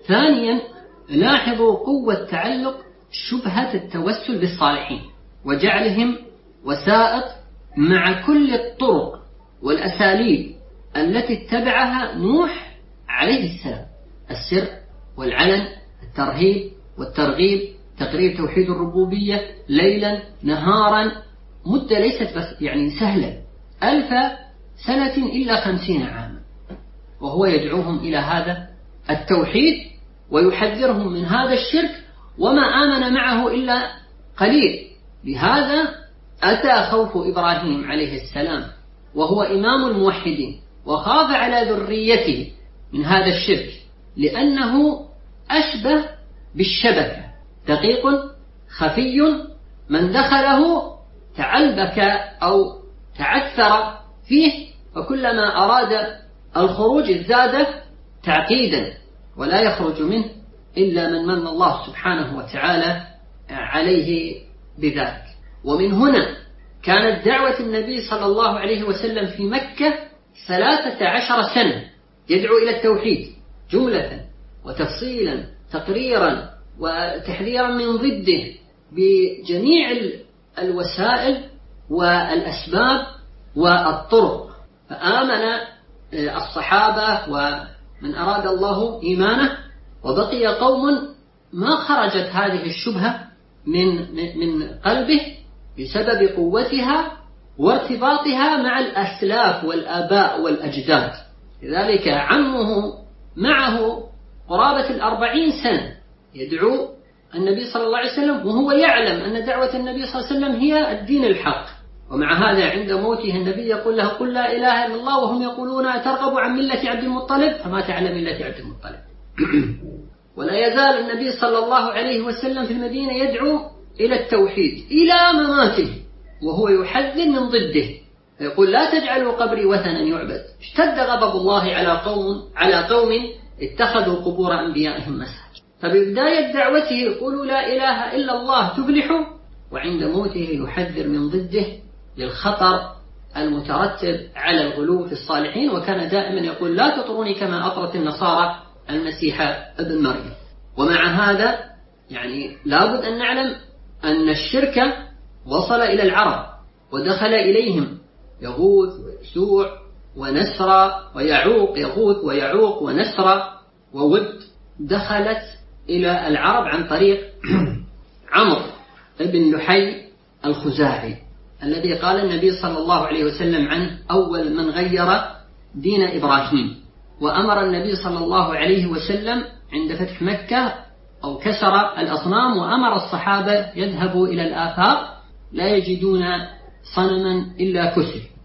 ثانيا، لاحظوا قوة تعلق شبهة التوسل بالصالحين وجعلهم وسائط مع كل الطرق والأساليب التي اتبعها نوح عليه السلام: السر والعلن، الترهيب والترغيب، تقرير توحيد الربوبية ليلا نهارا، مدة ليست بس سهلة، 1000 سنة إلا 50 عاما، وهو يدعوهم إلى هذا التوحيد ويحذرهم من هذا الشرك، وما آمن معه إلا قليل. لهذا أتى خوف إبراهيم عليه السلام وهو إمام الموحدين، وخاف على ذريته من هذا الشرك، لأنه أشبه بالشبكة، دقيق خفي، من دخله تعلبك أو تعثر فيه، فكلما أراد الخروج ازداد تعقيدا، ولا يخرج منه إلا من من الله سبحانه وتعالى عليه بذلك. ومن هنا كانت دعوة النبي صلى الله عليه وسلم في مكة 13 سنة يدعو إلى التوحيد جملة وتفصيلا، تقريرا وتحذيرا من ضده بجميع الوسائل والأسباب والطرق. فآمن الصحابة ومن أراد الله إيمانه، وبقي قوم ما خرجت هذه الشبهة من قلبه بسبب قوتها وارتباطها مع الأسلاف والآباء والأجداد. لذلك عمه معه قرابة 40 سنة يدعو النبي صلى الله عليه وسلم، وهو يعلم أن دعوة النبي صلى الله عليه وسلم هي الدين الحق، ومع هذا عند موته النبي يقول له: قل لا إله إلا الله، وهم يقولون أترغب عن ملة عبد المطلب؟ فمات على ملة عبد المطلب. ولا يزال النبي صلى الله عليه وسلم في المدينة يدعو إلى التوحيد إلى مماته، وهو يحذر من ضده، يقول: لا تجعلوا قبري وثنا يعبد. اشتد غضب الله على قوم اتخذوا قبور أنبيائهم مساجد. فببداية دعوته يقول: لا إله إلا الله تفلحوا، وعند موته يحذر من ضده للخطر المترتب على الغلو في الصالحين. وكان دائما يقول: لا تطروني كما أطرت النصارى المسيح ابن مريم. ومع هذا لابد أن نعلم أن الشرك وصل إلى العرب ودخل إليهم يغوث ويسوع ونسرى ويعوق، يغوث ويعوق ونسرى وود، دخلت إلى العرب عن طريق عمرو بن لحي الخزاعي، الذي قال النبي صلى الله عليه وسلم عنه: أول من غير دين إبراهيم. وأمر النبي صلى الله عليه وسلم عند فتح مكة أو كسر الأصنام، وأمر الصحابة يذهبوا إلى الآفاق لا يجدون صنما إلا كسر،